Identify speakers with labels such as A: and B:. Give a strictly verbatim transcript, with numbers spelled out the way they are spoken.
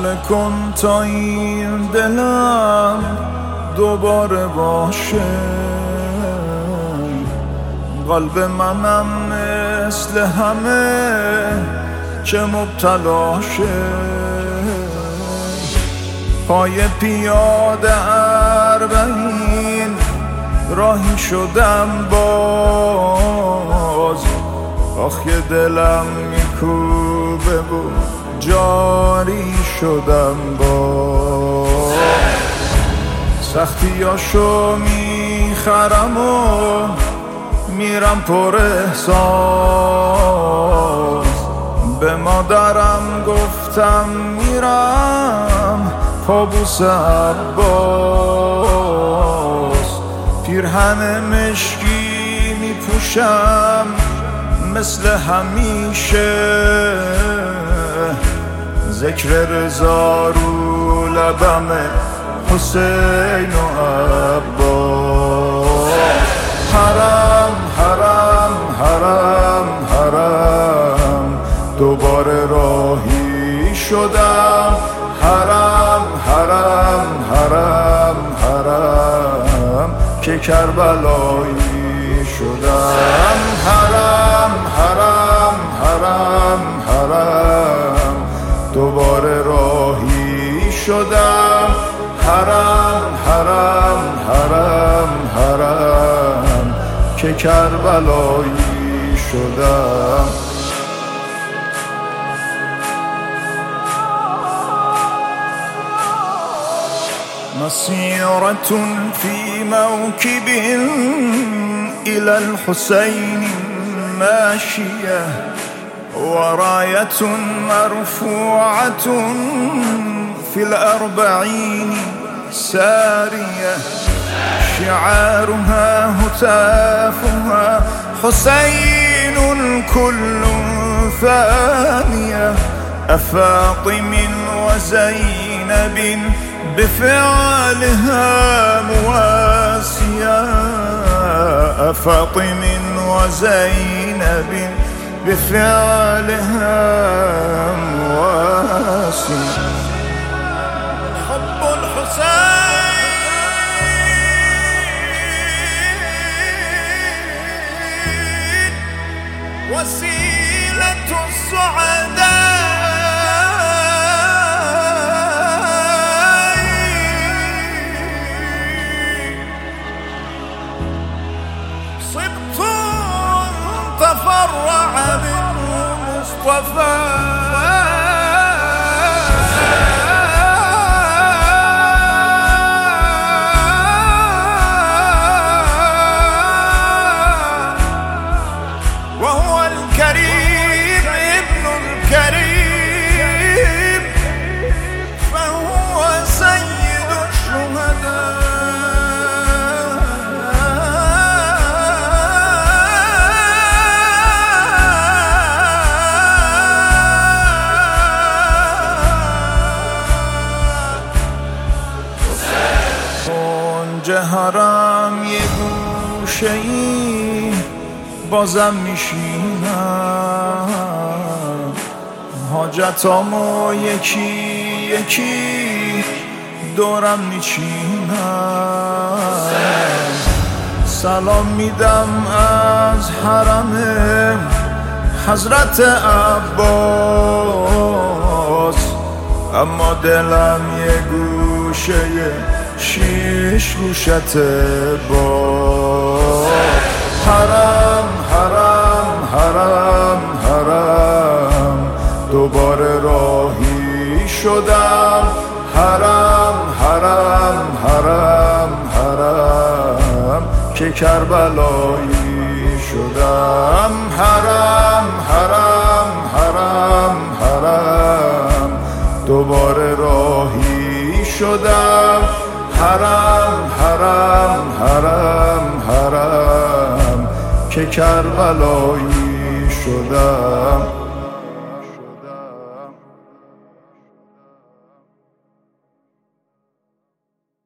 A: حمله کن تا این دلم دوباره باشه. قلب منم مثل همه که مبتلاشه. پای پیاده اربعین راهی شدم باز. آخ یه دلم میکوبه و جاری شدم باز. سختیاشو میخرم و میرم پر احساس. به مادرم گفتم میرم پابوس عباس. پیرهن مشکی میپوشم مثل همیشه. ذکر رضا رو لبمه حسین و عباس. حرم حرم حرم حرم دوباره راهی شدم. حرم حرم حرم حرم که کربلایی شدم. حرم حرم حرم حرم دوباره راهی شدم. حرم حرم حرم حرم که کربلایی شدم. مسيرة في موكب إلى الحسين ماشية. وراية مرفوعة في الأربعين سارية. شعارها هتافها حسين كل ثانية. أفاطم وزينب بفعلها مواسية. أفاطم وزينب بفعلها مواسية. حب الحسين وسيلة السعداء. صبت تفرع بالمصطفى. وهو الكريم ابن الكريم فهو سيد الشهداء. جهرم یه گوشه ای بازم میشینم. حاجتامو یکی یکی دورم میچینم. سلام میدم از حرم حضرت عباس. اما دلم یه گوشه شیش گوشت باز. حرم حرم حرم حرم دوباره راهی شدم. حرم حرم حرم حرم که کربلایی شدم. حرم حرم حرم حرم دوباره راهی شدم. حرم حرم حرم حرم که کربلایی شدم.